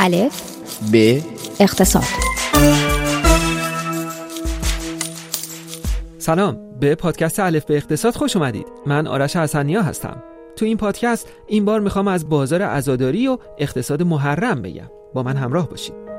الف ب اقتصاد. سلام، به پادکست الف به اقتصاد خوش اومدید. من آرش حسنیا هستم. تو این پادکست این بار میخوام از بازار عزاداری و اقتصاد محرم بگم. با من همراه باشید.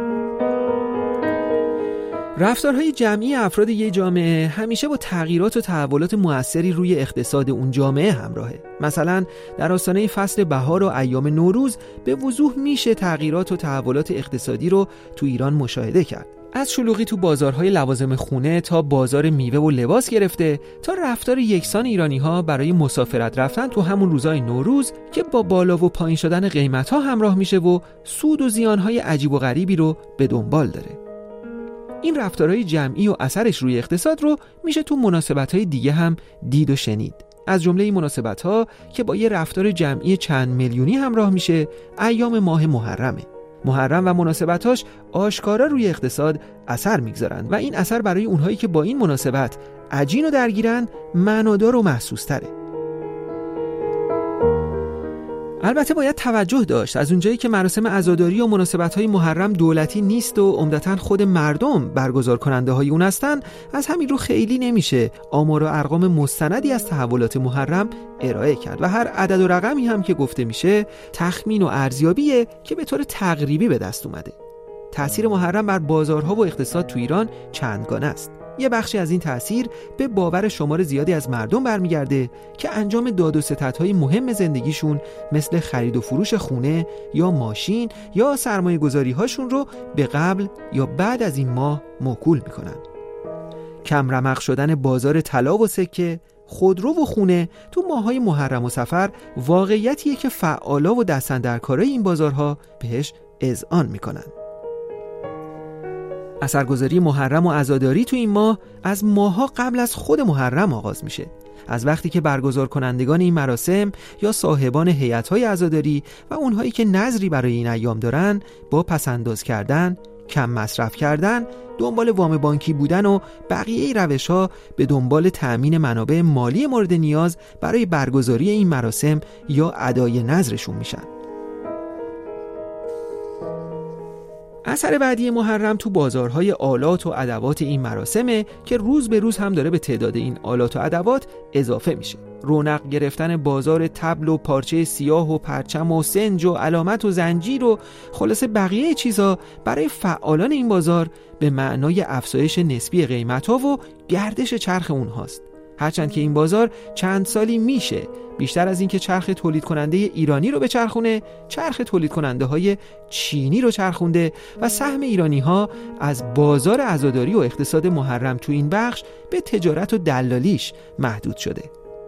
رفتارهای جمعی افراد یک جامعه همیشه با تغییرات و تحولات مؤثری روی اقتصاد اون جامعه همراهه. مثلا در آستانه فصل بهار و ایام نوروز به وضوح میشه تغییرات و تحولات اقتصادی رو تو ایران مشاهده کرد. از شلوغی تو بازارهای لوازم خونه تا بازار میوه و لباس گرفته تا رفتار یکسان ایرانی‌ها برای مسافرت رفتن تو همون روزهای نوروز که با بالا و پایین شدن قیمت‌ها همراه میشه و سود و زیان‌های عجیب و غریبی رو به دنبال داره. این رفتارهای جمعی و اثرش روی اقتصاد رو میشه تو مناسبت‌های دیگه هم دید و شنید. از جمله این مناسبت‌ها که با یه رفتار جمعی چند میلیونی همراه میشه، ایام ماه محرمه. محرم و مناسبتاش آشکارا روی اقتصاد اثر میگذارن و این اثر برای اونهایی که با این مناسبت عجین و درگیرن معنادار و محسوس تره. البته باید توجه داشت از اونجایی که مراسم عزاداری و مناسبت‌های محرم دولتی نیست و عمدتاً خود مردم برگزار کننده های اون هستن، از همین رو خیلی نمیشه آمار و ارقام مستندی از تحولات محرم ارائه کرد و هر عدد و رقمی هم که گفته میشه تخمین و ارزیابیه که به طور تقریبی به دست اومده. تأثیر محرم بر بازارها و اقتصاد تو ایران چندگانه است. یه بخشی از این تأثیر به باور شمار زیادی از مردم برمیگرده که انجام داد و ستدهای مهم زندگیشون مثل خرید و فروش خونه یا ماشین یا سرمایه گذاری هاشون رو به قبل یا بعد از این ماه موکول میکنن. کم رمق شدن بازار طلا و سکه، خودرو و خونه تو ماهای محرم و صفر واقعیتیه که فعالا و دستاندرکارای این بازارها بهش اذعان میکنن. اثرگذاری محرم و عزاداری تو این ماه از ماها قبل از خود محرم آغاز میشه. از وقتی که برگزار کنندگان این مراسم یا صاحبان هیئت‌های عزاداری و اونهایی که نظری برای این ایام دارن با پسنداز کردن، کم مصرف کردن، دنبال وام بانکی بودن و بقیه روش‌ها به دنبال تأمین منابع مالی مورد نیاز برای برگزاری این مراسم یا ادای نظرشون میشن. اثر بعدی محرم تو بازارهای آلات و ادوات این مراسمه که روز به روز هم داره به تعداد این آلات و ادوات اضافه میشه. رونق گرفتن بازار طبل و پارچه سیاه و پرچم و سنج و علامت و زنجیر و خلاصه بقیه چیزا برای فعالان این بازار به معنای افزایش نسبی قیمت‌ها و گردش چرخ اونهاست. هرچند که این بازار چند سالی میشه بیشتر از این که چرخ تولید کننده ایرانی رو به چرخونه، چرخ تولید کننده های چینی رو چرخونده و سهم ایرانی ها از بازار عزاداری و اقتصاد محرم تو این بخش به تجارت و دلالیش محدود شده.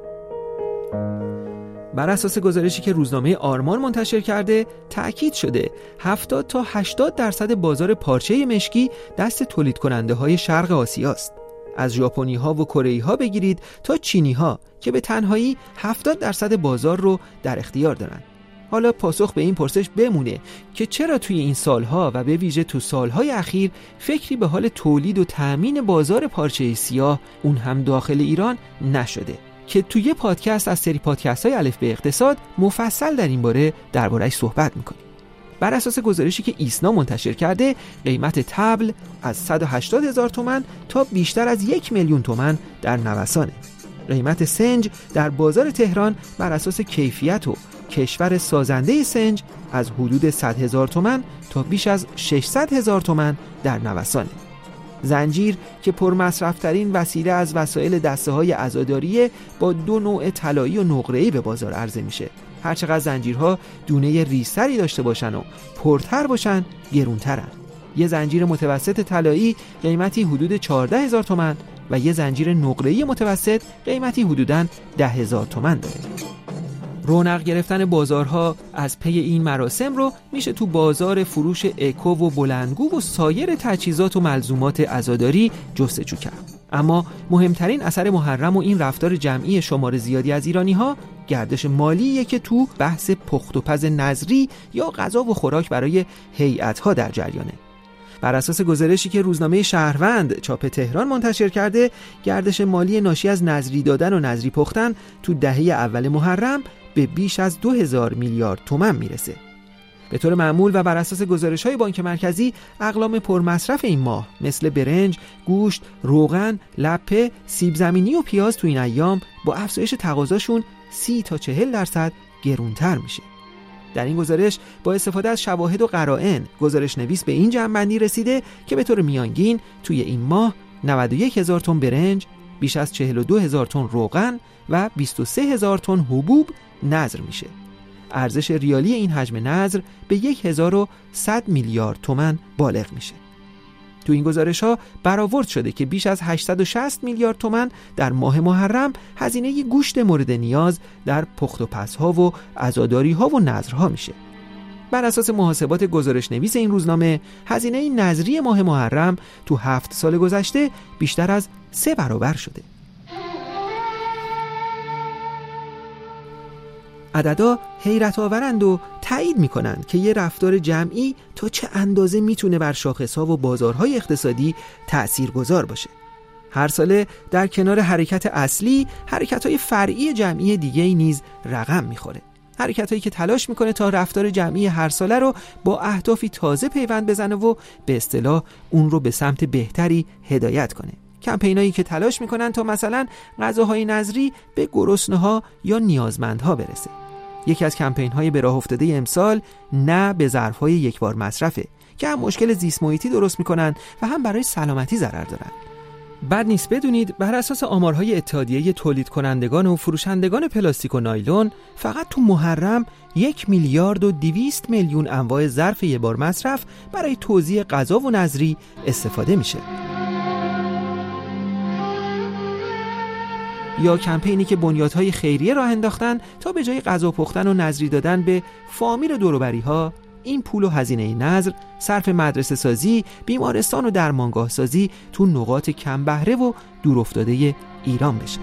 بر اساس گزارشی که روزنامه آرمان منتشر کرده تأکید شده 70 تا 80% بازار پارچه مشکی دست تولید کننده های شرق آسیاست. از ژاپنی ها و کره ها بگیرید تا چینی ها که به تنهایی 70% بازار رو در اختیار دارن. حالا پاسخ به این پرسش بمونه که چرا توی این سالها و به ویژه تو سالهای اخیر فکری به حال تولید و تأمین بازار پارچه سیاه اون هم داخل ایران نشده که توی پادکست از سری پادکست های الف به اقتصاد مفصل در این باره درباره‌اش صحبت میکنیم. بر اساس گزارشی که ایسنا منتشر کرده قیمت طبل از 180,000 تومان تا بیشتر از 1,000,000 تومان در نوسانه. قیمت سنج در بازار تهران بر اساس کیفیت و کشور سازنده سنج از حدود 100,000 تومان تا بیش از 600,000 تومان در نوسانه. زنجیر که پرمصرف‌ترین وسیله از وسایل دسته‌های عزاداریه با 2 نوع طلایی و نقره‌ای به بازار عرضه میشه. هرچقدر زنجیرها دونه ریزتری داشته باشن و پرتر باشن گرونترن. یه زنجیر متوسط طلایی قیمتی حدود 14,000 تومان و یه زنجیر نقره‌ای متوسط قیمتی حدوداً 10,000 تومان داره. رونق گرفتن بازارها از پی این مراسم رو میشه تو بازار فروش اکو و بلندگو و سایر تجهیزات و ملزومات عزاداری جستجو کرد. اما مهمترین اثر محرم و این رفتار جمعی شمار زیادی از ایرانی‌ها گردش مالیه که تو بحث پخت و پز نظری یا غذا و خوراک برای هیئت‌ها در جریانه. بر اساس گزارشی که روزنامه شهروند چاپ تهران منتشر کرده، گردش مالی ناشی از نظری دادن و نظری پختن تو دهه اول محرم به بیش از 2000 میلیارد تومان میرسه. به طور معمول و بر اساس گزارش‌های بانک مرکزی، اقلام پرمصرف این ماه مثل برنج، گوشت، روغن، لپه، سیب زمینی و پیاز تو این ایام با افزایش تقاضاشون 30 تا 40% گرونتر میشه. در این گزارش با استفاده از شواهد و قرائن، گزارش نویس به این جمع‌بندی رسیده که به طور میانگین توی این ماه 91,000 تن برنج، بیش از 42,000 تن روغن و 23,000 تن حبوب نذر میشه. ارزش ریالی این حجم نذر به 1,100 میلیارد تومان بالغ میشه. تو این گزارش‌ها برآورد شده که بیش از 860 میلیارد تومان در ماه محرم هزینه گوشت مورد نیاز در پخت و پزها و عزاداری‌ها و نذرها میشه. بر اساس محاسبات گزارش نویس این روزنامه، هزینه نذری ماه محرم تو 7 سال گذشته بیشتر از 3 برابر شده. عددا حیرت آورند و تایید میکنند که یه رفتار جمعی تا چه اندازه میتونه بر شاخص‌ها و بازارهای اقتصادی تأثیرگذار باشه. هر ساله در کنار حرکت اصلی، حرکت‌های فرعی جمعی دیگه‌ای نیز رقم میخوره. حرکتایی که تلاش میکنه تا رفتار جمعی هر ساله رو با اهدافی تازه پیوند بزنه و به اصطلاح اون رو به سمت بهتری هدایت کنه. کمپینایی که تلاش میکنن تا مثلا غذاهای نذری به گرسنه‌ها یا نیازمندها برسه. یکی از کمپین‌های به راه افتاده امسال نه به ظرف‌های یکبار مصرفه که هم مشکل زیست محیطی درست میکنن و هم برای سلامتی ضرر دارن. بد نیست بدونید بر اساس آمارهای اتحادیه تولید کنندگان و فروشندگان پلاستیک و نایلون، فقط تو محرم 1,200 میلیون انواع ظرف یک بار مصرف برای توزیع غذا و نذری استفاده میشه. یا کمپینی که بنیادهای خیریه راه انداختن تا به جای غذا پختن و نذری دادن به فامیل دوروبری‌ها، این پول و هزینه نذر صرف مدرسه سازی، بیمارستان و درمانگاه سازی تو نقاط کم بهره و دورافتاده ایران بشه.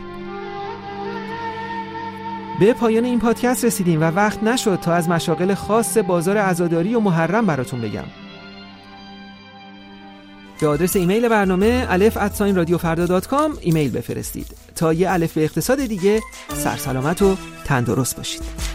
به پایان این پادکست رسیدیم و وقت نشد تا از مشاغل خاص بازار عزاداری و محرم براتون بگم. به آدرس ایمیل برنامه alef@radiofarda.com ایمیل بفرستید. تا یه الف به اقتصاد دیگه، سرسلامت و تندرست باشید.